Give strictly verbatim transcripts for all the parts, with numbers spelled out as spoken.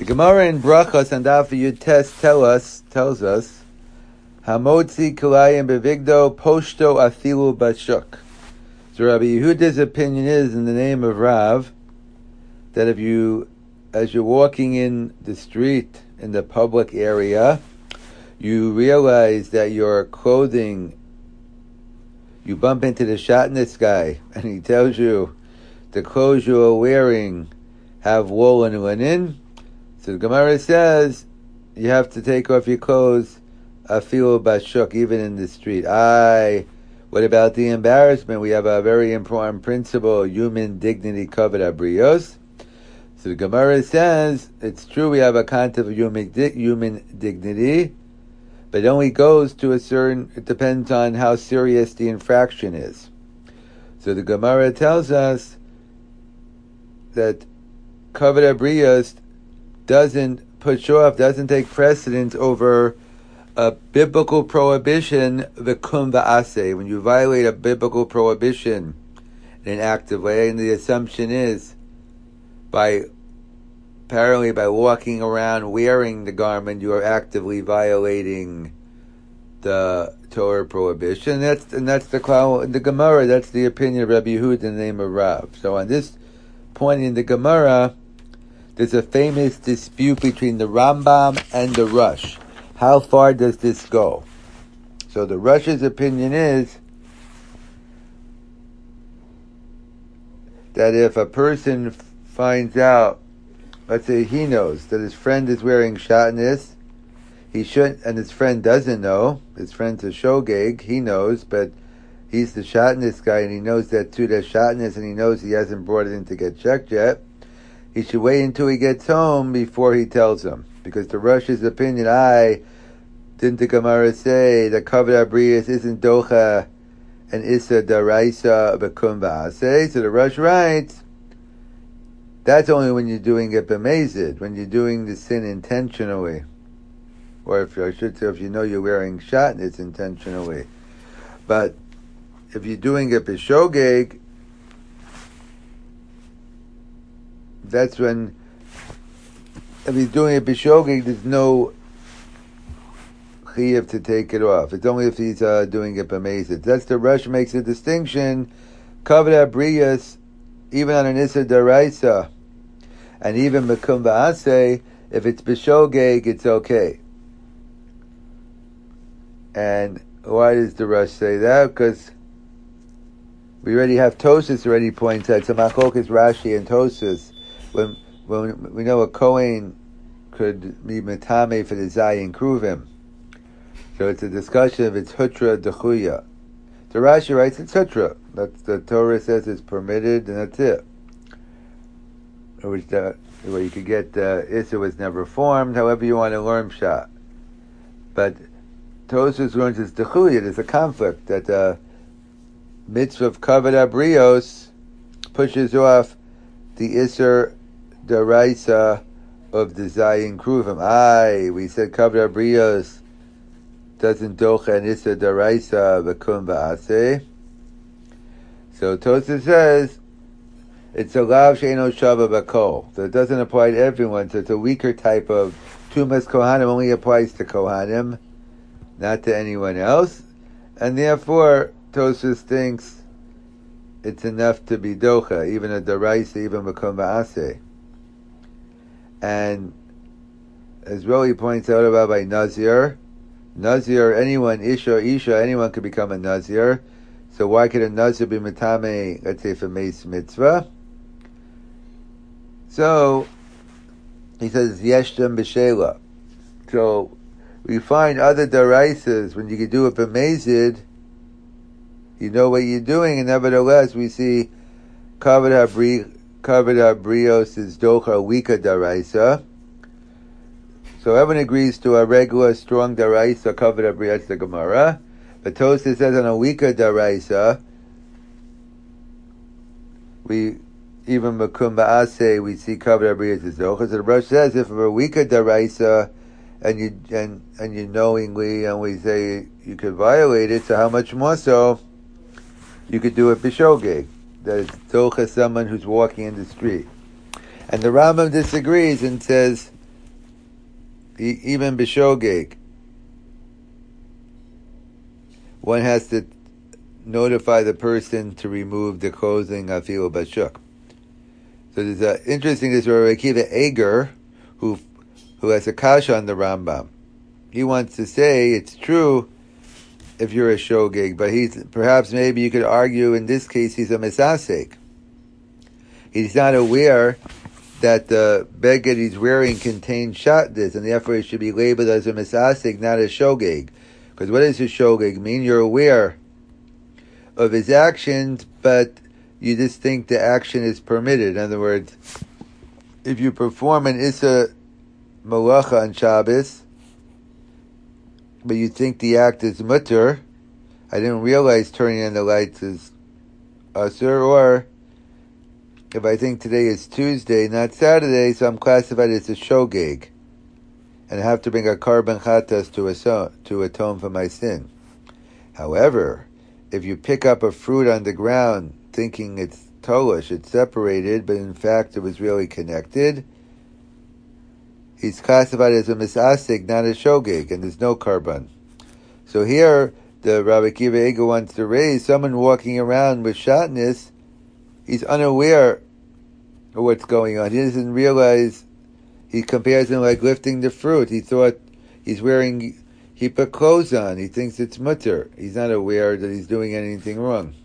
The Gemara in Brachos and Daf Yud Tes tell us, tells us, Hamotzi Kulayim Bevigdo Poshto Afilu Bashuk. So Rabbi Yehuda's opinion is, in the name of Rav, that if you, as you're walking in the street, in the public area, you realize that your clothing, you bump into the shatnez guy, and he tells you the clothes you are wearing have wool and linen. So the Gemara says you have to take off your clothes afilu bashuk, even in the street. I. What about the embarrassment? We have a very important principle: human dignity covered abrios. So the Gemara says it's true we have a concept of human di- human dignity, but it only goes to a certain. It depends on how serious the infraction is. So the Gemara tells us that covered abrios doesn't push off, doesn't take precedence over a biblical prohibition, v'kum v'aseh. When you violate a biblical prohibition in an active way, and the assumption is by apparently by walking around wearing the garment, you are actively violating the Torah prohibition. That's and that's the the Gemara. That's the opinion of Rabbi Yehuda in the name of Rav. So on this point in the Gemara, there's a famous dispute between the Rambam and the Rush. How far does this go? So the Rush's opinion is that if a person f- finds out, let's say he knows that his friend is wearing shatnez, he shouldn't, and his friend doesn't know, his friend's a shogeg, he knows, but he's the shatnez guy, and he knows that too, there's shatnez, and he knows he hasn't brought it in to get checked yet. He should wait until he gets home before he tells him. Because the Rush's opinion, I didn't the Gemara say that covered abrius isn't docha and issa daraisa b'kum v'aseh. So the Rush writes, that's only when you're doing it b'mezid, when you're doing the sin intentionally. Or if I should say, if you know you're wearing shatnez intentionally. But if you're doing it b'shogeg, that's when, if he's doing it b'shogeg, there's no chiyuv to take it off. It's only if he's uh, doing it b'mezid. That's the Rush makes a distinction. Kavod abrius, even on an issa daraisa, and even b'kum v'aseh, if it's b'shogeg, it's okay. And why does the Rush say that? Because we already have Tosas already points out. So Machlokes Rashi and Tosas. When when we know a Kohen could be metame for the Zayin Kruvim. So it's a discussion of it's Hutra Dechuya. So Rashi writes it's Hutra. That's the Torah says it's permitted, and that's it. Which the, where you could get uh, Issa was never formed, however you want to learn Pshat. But Tosas learns it's Dechuya. There's a conflict that the mitzvah of Kavod Abrios pushes off the Isser Daraisa of the Zayin Kruvim. Aye, we said Kavod Abrios doesn't docha and Issa Daraisa v'kum v'aseh. So Tosas says it's a lav she'eno shava b'kol. So it doesn't apply to everyone. So it's a weaker type of Tumas Kohanim, only applies to Kohanim, not to anyone else. And therefore, Tosas thinks it's enough to be docha, even a daraisa, even b'kum v'aseh. And as Roli points out about by Nazir, Nazir, anyone, Isha, Isha, anyone could become a Nazir. So why could a Nazir be metame, let's say, for Meis Mitzvah? So, he says, Yeshtem b'shela. So, we find other daraisas, when you can do it for Mezid, you know what you're doing, and nevertheless, we see Kavod Habri, Kavod Habrios is docha weaker daraisa. So everyone agrees to a regular strong daraisa Kavod Habrios the Gemara, but Tosas says on a weaker daraisa, we even b'kum v'aseh we see Kavod Habrios is docha. So the Rush says if for a weaker daraisa and you and and you knowingly and we say you could violate it, so how much more so you could do it b'shogeg, that it's docha someone who's walking in the street. And the Rambam disagrees and says e- even b'shogeg, one has to notify the person to remove the clothing afilu bashuk. So there's an interesting is Rabbi Akiva Eger, who who has a kasha on the Rambam. He wants to say it's true if you're a shogeg, but he's perhaps maybe you could argue in this case he's a misasek. He's not aware that the beged he's wearing contains shatnez, and therefore he should be labeled as a misasek, not a shogeg. Because what does a shogeg mean? You're aware of his actions, but you just think the action is permitted. In other words, if you perform an Issa Malacha on Shabbos, but you think the act is mutter, I didn't realize turning on the lights is asur, or if I think today is Tuesday, not Saturday, so I'm classified as a shogeg, and I have to bring a carbon chatas to, aso- to atone for my sin. However, if you pick up a fruit on the ground thinking it's tolush, it's separated, but in fact it was really connected, he's classified as a misasik, not a shogeg, and there's no carbon. So here, the Rabbi Akiva Eger wants to raise someone walking around with shatnez, he's unaware of what's going on. He doesn't realize, he compares him like lifting the fruit. He thought he's wearing, he put clothes on, he thinks it's mutter. He's not aware that he's doing anything wrong.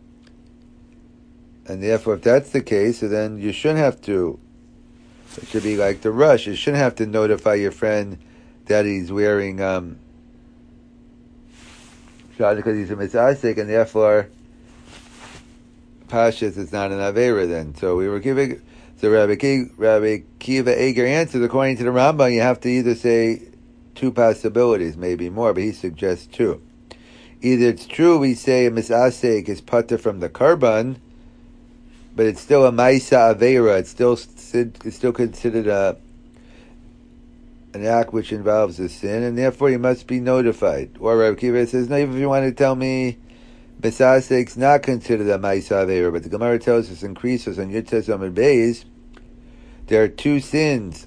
And therefore, if that's the case, so then you shouldn't have to. It should be like the rush. You shouldn't have to notify your friend that he's wearing um, shad because he's a mitzasik, and therefore Pashas is not an avera. Then, so we were giving. So Rabbi Ki, Rabbi Kiva Eger answers according to the Rambam. You have to either say two possibilities, maybe more, but he suggests two. Either it's true we say a mitzasik is pater from the karban, but it's still a Maisa Aveira. It's still it's still considered a an act which involves a sin, and therefore you must be notified. Or Rabbi Kiva says, no, even if you want to tell me Besasek's not considered a Maisa Aveira, but the Gemara tells us in Krisos on Yud Amud Beis, there are two sins: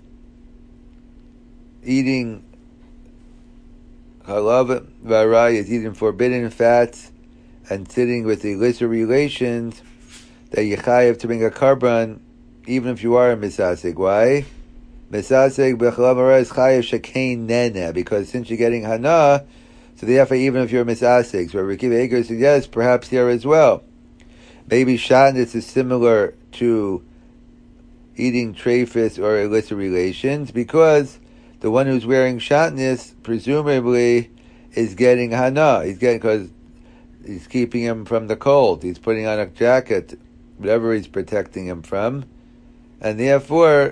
eating halav v'aray is eating forbidden fats, and sitting with illicit relations, that you chayav to bring a carbon, even if you are a misasek. Why? Misasek b'chalav v'aray is chayav shekein nene, because since you're getting hana, so therefore even if you're a misasek. So Rabbi Akiva Eger suggests perhaps here as well. Maybe shatnez is similar to eating treifus or illicit relations, because the one who's wearing shatnez presumably is getting hana. He's getting, because he's keeping him from the cold. He's putting on a jacket, whatever he's protecting him from, and therefore,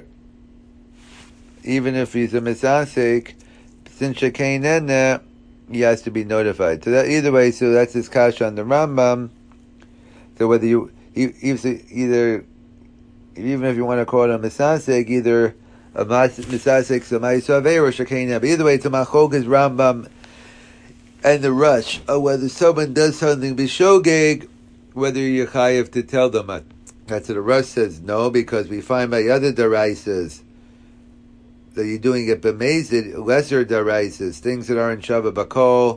even if he's a misasek, since shekein he has to be notified. So that either way, so that's his kasha on the Rambam. So whether you either, even if you want to call it a misasek, either a misasek, a ma'isaveh, or shekein, but either way, it's a machokas Rambam and the rush, or whether someone does something b'shogeg, whether you're chayiv to tell them. That's what the rush says no, because we find by other daraisas that you're doing it b'mezid, lesser daraisas, things that are in Shava Bakol,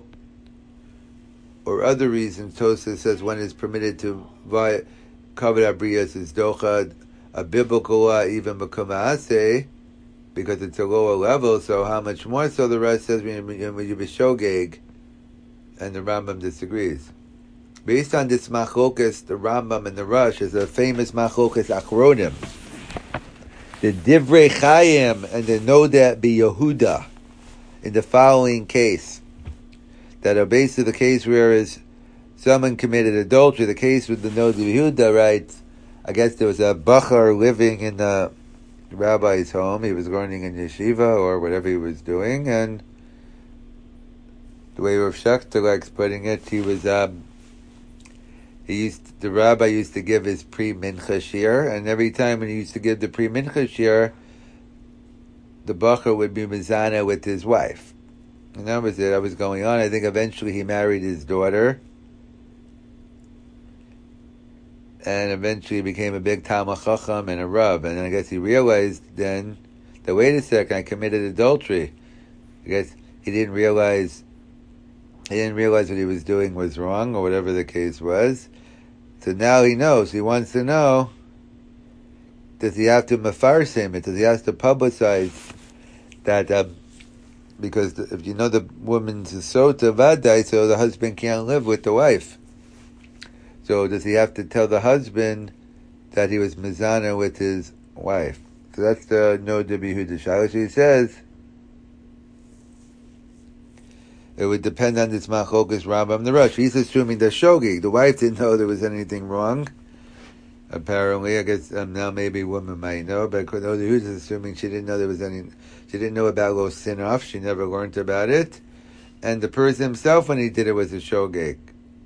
or other reasons. Tosas says one is permitted to buy covered abriyas is dochad, a biblical law even b'kumaaseh, because it's a lower level. So how much more so the rush says when you b'shogeg, and the Rambam disagrees. Based on this machlokas, the Rambam and the Rush is a famous machlokas achronim. The Divrei Chaim and the Noda B'Yehuda in the following case, that are basically the case where is someone committed adultery. The case with the Noda B'Yehuda writes, I guess there was a bachar living in the rabbi's home. He was learning in yeshiva or whatever he was doing, and the way Rav Shachter likes putting it, he was um, he used the rabbi used to give his pre-mincha shir, and every time when he used to give the pre-mincha shir, the bacher would be mizana with his wife, and that was it. That was going on. I think eventually he married his daughter, and eventually became a big Talmid Chacham and a Rav. And I guess he realized then that wait a second, I committed adultery. I guess he didn't realize he didn't realize what he was doing was wrong, or whatever the case was. So now he knows. He wants to know, does he have to mefarsim it? Does he have to publicize that? Um, because the, if you know the woman's sota vadai, so the husband can't live with the wife. So does he have to tell the husband that he was mizana with his wife? So that's the no debihuda shalish. He says it would depend on this machokas Rambam the Rush. He's assuming the shogig. The wife didn't know there was anything wrong. Apparently, I guess um, now maybe a woman might know, but no, the Yehuda is assuming she didn't know there was any. She didn't know about lo sinoff. She never learned about it, and the person himself, when he did it, was a shogig.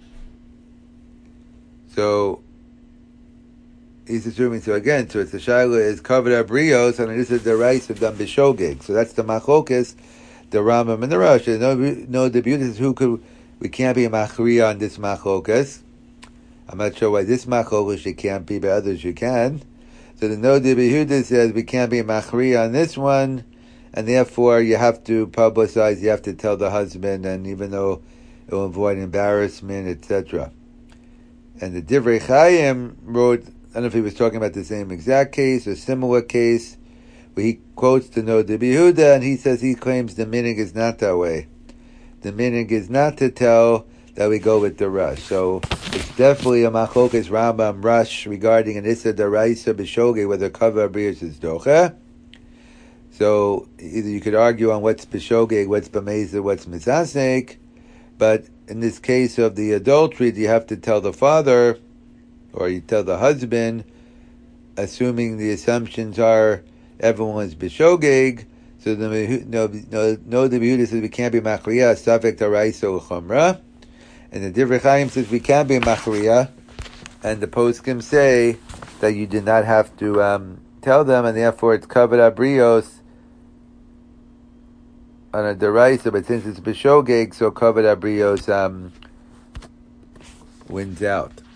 So he's assuming. So again, so it's the shaila is covered up brios, and this is the rice of done b'shogig. So that's the machokas, the Rambam and the Rosh. No, no, the beauty is who could we can't be a machriya on this machokas. I'm not sure why this machokas you can't be, but others you can. So the no de Yehuda says we can't be a machriya on this one, and therefore you have to publicize. You have to tell the husband, and even though it will avoid embarrassment, et cetera. And the Divrei Chaim wrote, I don't know if he was talking about the same exact case or similar case, where he quotes the no de Yehuda, and he says he claims the minig is not that way. The minig is not to tell that we go with the rush. So it's definitely a machokas Rambam rush regarding an issa daraisa b'shogeg, whether cover abrius is docha. So either you could argue on what's b'shogeg, what's b'meza, what's mizasnek, but in this case of the adultery, do you have to tell the father, or you tell the husband, assuming the assumptions are everyone is b'shogeg. So the no no no the Yehuda says we can't be machriya safek daraisa uchamra. And the Divrei Chaim says we can't be machriya, and the poskim say that you do not have to um, tell them, and therefore it's covered abrios on a deraisa. But since it's b'shogeg, so covered abrios um, wins out.